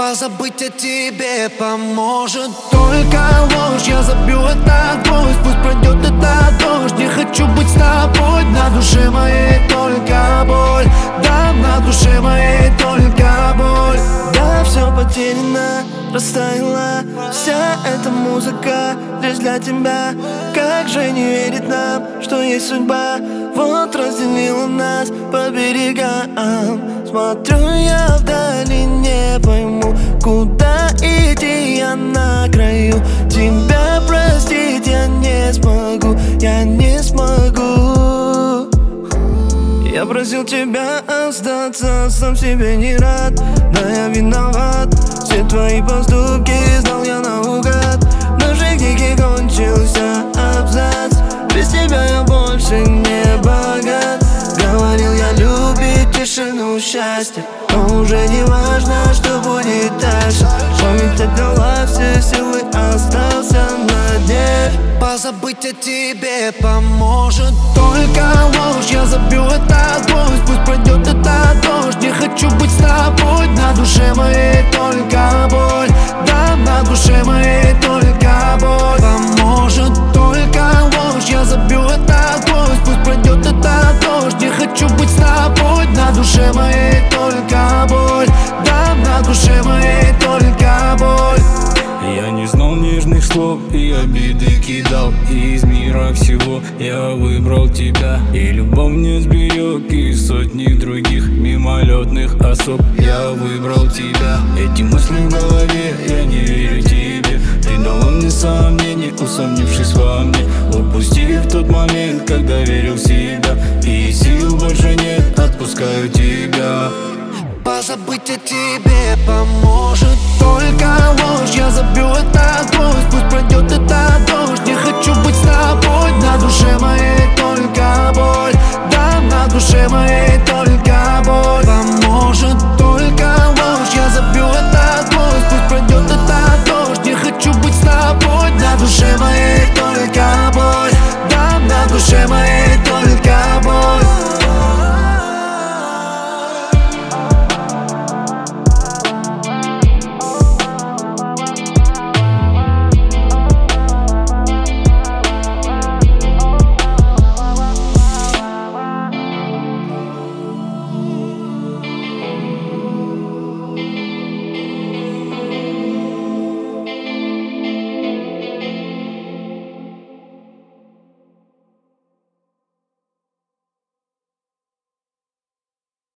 Позабыть о тебе поможет только ложь. Я забью этот гвоздь, пусть пройдет этот дождь. Не хочу быть с тобой, на душе моей только боль. Да, на душе моей только боль. Да, все потеряно, растаяла вся эта музыка лишь для тебя. Как же не верить нам, что есть судьба? Вот разделила нас по берегам. Смотрю я вдали, не пойму, куда идти, я на краю. Тебя простить я не смогу, я не смогу. Я просил тебя остаться, сам себе не рад. Да, я виноват, все твои поступки знал я наугад. Но жизнь книги кончился абзац. Без тебя я больше не богат. Говорил я любить тишину, счастье, но уже не важно, что будет дальше. Память отдала все силы, остался на дне. Позабыть о тебе поможет только ложь. Я забью этот гвоздь, пусть пройдет этот дождь. Не хочу быть с тобой, на душе моей только боль. Да, на душе моей только боль. Поможет только ложь. Я забью этот гвоздь, пусть пройдет этот дождь. Не хочу быть с тобой, на душе моей только боль. Да, на душе моей только боль. Я не знал нежных слов и обиды кидал. И из мира всего я выбрал тебя. И любовь не сберег из сотни других мимолетных особ. Я выбрал тебя. Эти мысли в голове, я не верю тебе. Ты дала мне сомнений, усомнившись во мне. Упустив тот момент, когда верил в себя. И сил больше нет, отпускаю тебя. Позабыть о тебе поможет только ложь. Я забью этот гвоздь, пусть пройдет этот дождь. Не хочу быть с тобой, на душе моей только боль. Да, на душе моей только боль. Поможет только ложь. Я забью этот гвоздь, пусть пройдет этот дождь. Не хочу быть с тобой, на душе моей только боль. Да, на душе моей